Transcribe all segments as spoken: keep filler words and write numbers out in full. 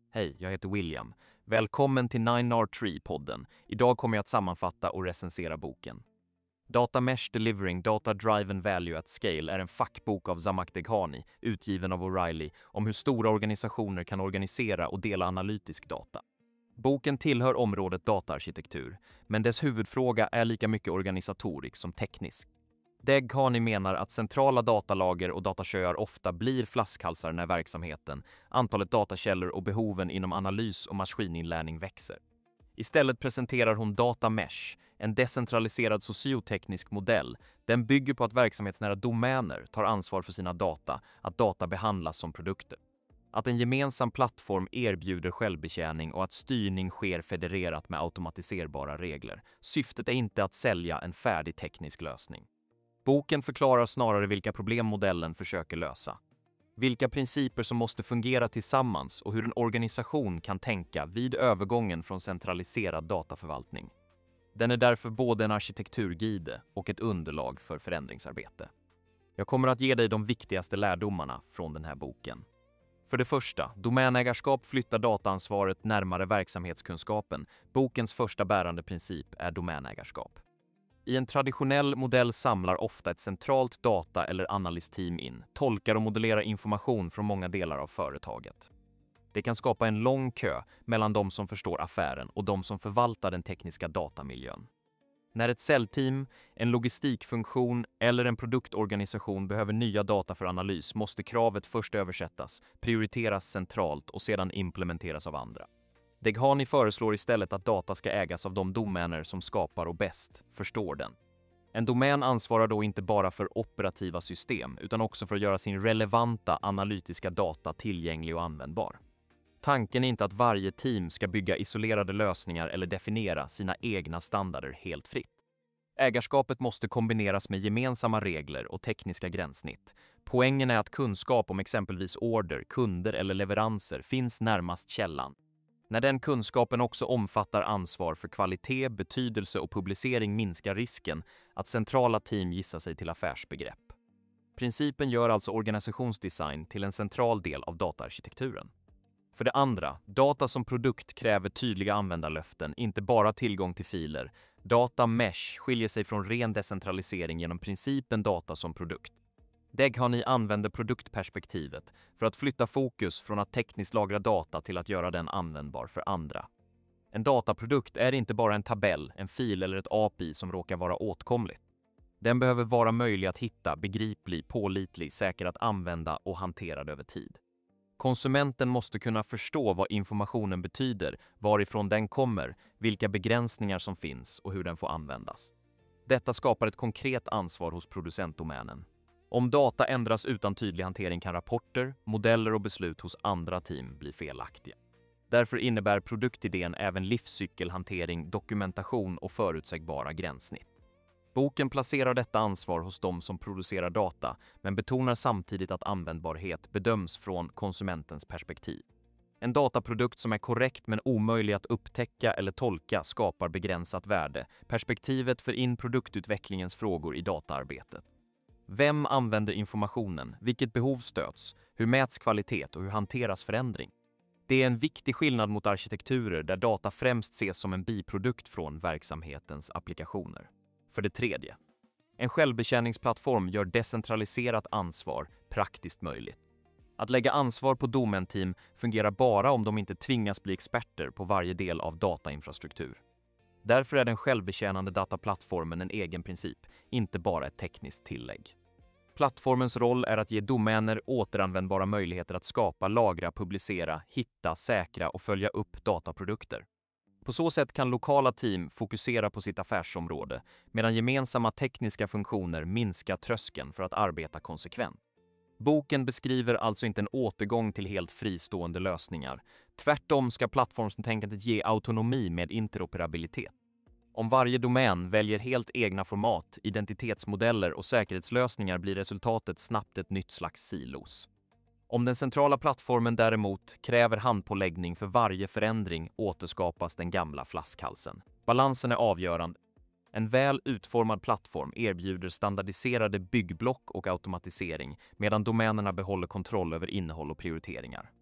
Hej, jag heter William. Välkommen till nine R tre-podden. Idag kommer jag att sammanfatta och recensera boken. Data Mesh Delivering Data Driven Value at Scale är en fackbok av Zhamak Dehghani, utgiven av O'Reilly, om hur stora organisationer kan organisera och dela analytisk data. Boken tillhör området dataarkitektur, men dess huvudfråga är lika mycket organisatorisk som teknisk. Dehghani menar att centrala datalager och datasjöar ofta blir flaskhalsar när verksamheten, antalet datakällor och behoven inom analys och maskininlärning växer. Istället presenterar hon Data Mesh, en decentraliserad socioteknisk modell. Den bygger på att verksamhetsnära domäner tar ansvar för sina data, att data behandlas som produkter. Att en gemensam plattform erbjuder självbetjäning och att styrning sker federerat med automatiserbara regler. Syftet är inte att sälja en färdig teknisk lösning. Boken förklarar snarare vilka problem modellen försöker lösa. Vilka principer som måste fungera tillsammans och hur en organisation kan tänka vid övergången från centraliserad dataförvaltning. Den är därför både en arkitekturguide och ett underlag för förändringsarbete. Jag kommer att ge dig de viktigaste lärdomarna från den här boken. För det första, domänägarskap flyttar dataansvaret närmare verksamhetskunskapen. Bokens första bärande princip är domänägarskap. I en traditionell modell samlar ofta ett centralt data- eller analysteam in, tolkar och modellerar information från många delar av företaget. Det kan skapa en lång kö mellan de som förstår affären och de som förvaltar den tekniska datamiljön. När ett säljteam, en logistikfunktion eller en produktorganisation behöver nya data för analys måste kravet först översättas, prioriteras centralt och sedan implementeras av andra. Dehghani föreslår istället att data ska ägas av de domäner som skapar och bäst förstår den. En domän ansvarar då inte bara för operativa system utan också för att göra sin relevanta analytiska data tillgänglig och användbar. Tanken är inte att varje team ska bygga isolerade lösningar eller definiera sina egna standarder helt fritt. Ägarskapet måste kombineras med gemensamma regler och tekniska gränssnitt. Poängen är att kunskap om exempelvis order, kunder eller leveranser finns närmast källan. När den kunskapen också omfattar ansvar för kvalitet, betydelse och publicering minskar risken att centrala team gissar sig till affärsbegrepp. Principen gör alltså organisationsdesign till en central del av dataarkitekturen. För det andra, data som produkt kräver tydliga användarlöften, inte bara tillgång till filer. Data Mesh skiljer sig från ren decentralisering genom principen data som produkt. Dehghani använder produktperspektivet för att flytta fokus från att tekniskt lagra data till att göra den användbar för andra. En dataprodukt är inte bara en tabell, en fil eller ett A P I som råkar vara åtkomligt. Den behöver vara möjlig att hitta, begriplig, pålitlig, säker att använda och hanterad över tid. Konsumenten måste kunna förstå vad informationen betyder, varifrån den kommer, vilka begränsningar som finns och hur den får användas. Detta skapar ett konkret ansvar hos producentdomänen. Om data ändras utan tydlig hantering kan rapporter, modeller och beslut hos andra team bli felaktiga. Därför innebär produktidén även livscykelhantering, dokumentation och förutsägbara gränssnitt. Boken placerar detta ansvar hos de som producerar data, men betonar samtidigt att användbarhet bedöms från konsumentens perspektiv. En dataprodukt som är korrekt men omöjlig att upptäcka eller tolka skapar begränsat värde. Perspektivet för in produktutvecklingens frågor i dataarbetet. Vem använder informationen? Vilket behov stöts? Hur mäts kvalitet och hur hanteras förändring? Det är en viktig skillnad mot arkitekturer där data främst ses som en biprodukt från verksamhetens applikationer. För det tredje. En självbetjäningsplattform gör decentraliserat ansvar praktiskt möjligt. Att lägga ansvar på domänteam fungerar bara om de inte tvingas bli experter på varje del av datainfrastruktur. Därför är den självbetjänande dataplattformen en egen princip, inte bara ett tekniskt tillägg. Plattformens roll är att ge domäner återanvändbara möjligheter att skapa, lagra, publicera, hitta, säkra och följa upp dataprodukter. På så sätt kan lokala team fokusera på sitt affärsområde, medan gemensamma tekniska funktioner minskar tröskeln för att arbeta konsekvent. Boken beskriver alltså inte en återgång till helt fristående lösningar. Tvärtom ska plattformstänkandet ge autonomi med interoperabilitet. Om varje domän väljer helt egna format, identitetsmodeller och säkerhetslösningar blir resultatet snabbt ett nytt slags silos. Om den centrala plattformen däremot kräver handpåläggning för varje förändring återskapas den gamla flaskhalsen. Balansen är avgörande. En väl utformad plattform erbjuder standardiserade byggblock och automatisering medan domänerna behåller kontroll över innehåll och prioriteringar.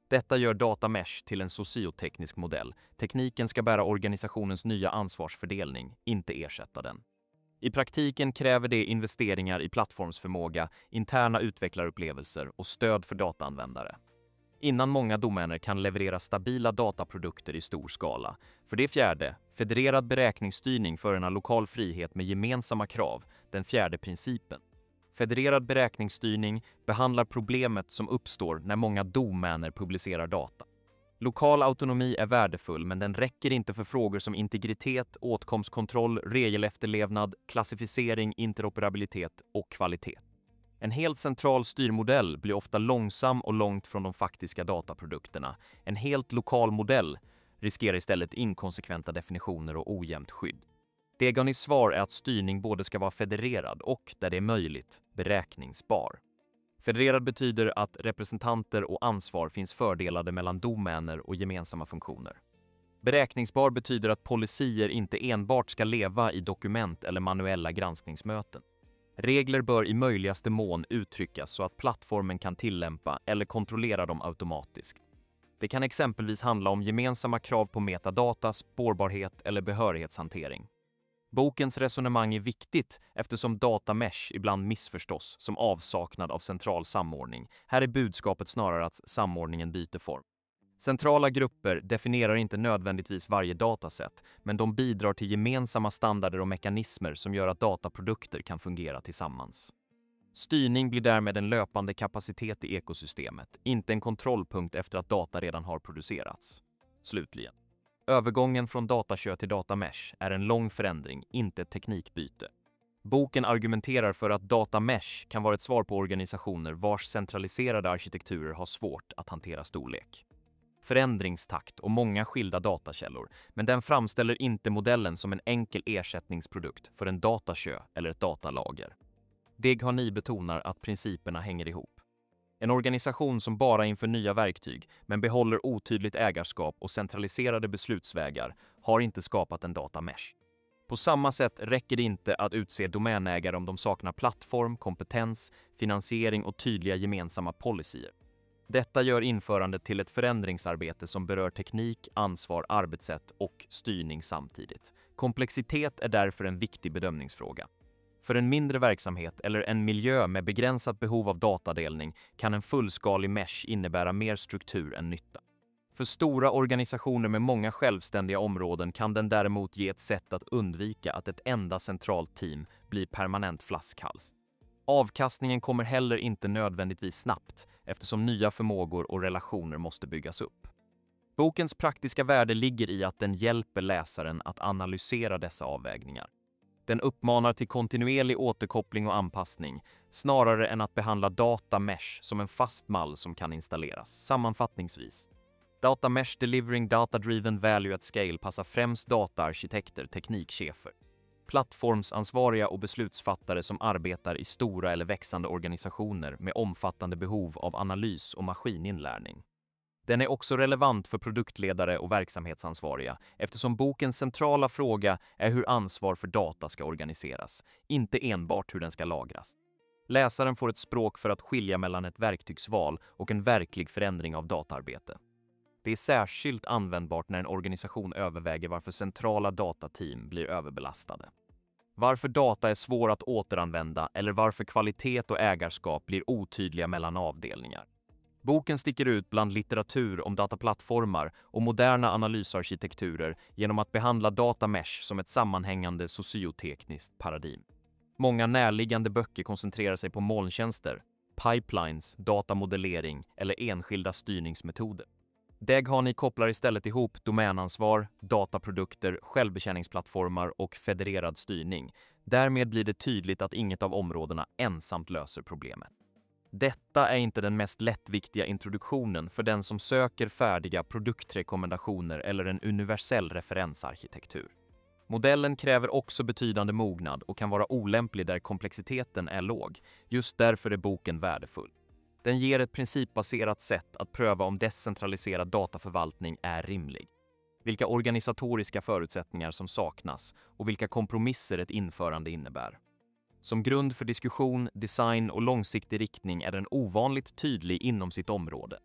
Detta gör Data Mesh till en socioteknisk modell. Tekniken ska bära organisationens nya ansvarsfördelning, inte ersätta den. I praktiken kräver det investeringar i plattformsförmåga, interna utvecklarupplevelser och stöd för dataanvändare. Innan många domäner kan leverera stabila dataprodukter i stor skala. För det fjärde, federerad beräkningsstyrning förenar lokal frihet med gemensamma krav, den fjärde principen. Federerad beräkningsstyrning behandlar problemet som uppstår när många domäner publicerar data. Lokal autonomi är värdefull, men den räcker inte för frågor som integritet, åtkomstkontroll, regelefterlevnad, klassificering, interoperabilitet och kvalitet. En helt central styrmodell blir ofta långsam och långt från de faktiska dataprodukterna. En helt lokal modell riskerar istället inkonsekventa definitioner och ojämnt skydd. Deganis svar är att styrning både ska vara federerad och, där det är möjligt, beräkningsbar. Federerad betyder att representanter och ansvar finns fördelade mellan domäner och gemensamma funktioner. Beräkningsbar betyder att policyer inte enbart ska leva i dokument eller manuella granskningsmöten. Regler bör i möjligaste mån uttryckas så att plattformen kan tillämpa eller kontrollera dem automatiskt. Det kan exempelvis handla om gemensamma krav på metadata, spårbarhet eller behörighetshantering. Bokens resonemang är viktigt eftersom data mesh ibland missförstås som avsaknad av central samordning. Här är budskapet snarare att samordningen byter form. Centrala grupper definierar inte nödvändigtvis varje dataset, men de bidrar till gemensamma standarder och mekanismer som gör att dataprodukter kan fungera tillsammans. Styrning blir därmed en löpande kapacitet i ekosystemet, inte en kontrollpunkt efter att data redan har producerats. Slutligen. Övergången från datakö till data mesh är en lång förändring, inte ett teknikbyte. Boken argumenterar för att data mesh kan vara ett svar på organisationer vars centraliserade arkitekturer har svårt att hantera storlek. Förändringstakt och många skilda datakällor, men den framställer inte modellen som en enkel ersättningsprodukt för en datakö eller ett datalager. Deghani betonar att principerna hänger ihop. En organisation som bara inför nya verktyg men behåller otydligt ägarskap och centraliserade beslutsvägar har inte skapat en data mesh. På samma sätt räcker det inte att utse domänägare om de saknar plattform, kompetens, finansiering och tydliga gemensamma policyer. Detta gör införandet till ett förändringsarbete som berör teknik, ansvar, arbetssätt och styrning samtidigt. Komplexitet är därför en viktig bedömningsfråga. För en mindre verksamhet eller en miljö med begränsat behov av datadelning kan en fullskalig mesh innebära mer struktur än nytta. För stora organisationer med många självständiga områden kan den däremot ge ett sätt att undvika att ett enda centralt team blir permanent flaskhals. Avkastningen kommer heller inte nödvändigtvis snabbt eftersom nya förmågor och relationer måste byggas upp. Bokens praktiska värde ligger i att den hjälper läsaren att analysera dessa avvägningar. Den uppmanar till kontinuerlig återkoppling och anpassning, snarare än att behandla data mesh som en fast mall som kan installeras. Sammanfattningsvis. Data Mesh Delivering Data-Driven Value at Scale passar främst dataarkitekter, teknikchefer, plattformsansvariga och beslutsfattare som arbetar i stora eller växande organisationer med omfattande behov av analys och maskininlärning. Den är också relevant för produktledare och verksamhetsansvariga eftersom bokens centrala fråga är hur ansvar för data ska organiseras, inte enbart hur den ska lagras. Läsaren får ett språk för att skilja mellan ett verktygsval och en verklig förändring av dataarbete. Det är särskilt användbart när en organisation överväger varför centrala datateam blir överbelastade. Varför data är svår att återanvända eller varför kvalitet och ägarskap blir otydliga mellan avdelningar. Boken sticker ut bland litteratur om dataplattformar och moderna analysarkitekturer genom att behandla data mesh som ett sammanhängande sociotekniskt paradigm. Många närliggande böcker koncentrerar sig på molntjänster, pipelines, datamodellering eller enskilda styrningsmetoder. Deghani kopplar istället ihop domänansvar, dataprodukter, självbetjäningsplattformar och federerad styrning. Därmed blir det tydligt att inget av områdena ensamt löser problemet. Detta är inte den mest lättviktiga introduktionen för den som söker färdiga produktrekommendationer eller en universell referensarkitektur. Modellen kräver också betydande mognad och kan vara olämplig där komplexiteten är låg. Just därför är boken värdefull. Den ger ett principbaserat sätt att pröva om decentraliserad dataförvaltning är rimlig, vilka organisatoriska förutsättningar som saknas och vilka kompromisser ett införande innebär. Som grund för diskussion, design och långsiktig riktning är den ovanligt tydlig inom sitt område.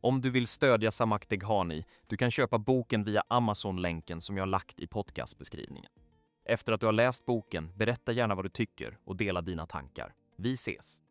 Om du vill stödja Zhamak Dehghani, du kan köpa boken via Amazon-länken som jag har lagt i podcastbeskrivningen. Efter att du har läst boken, berätta gärna vad du tycker och dela dina tankar. Vi ses!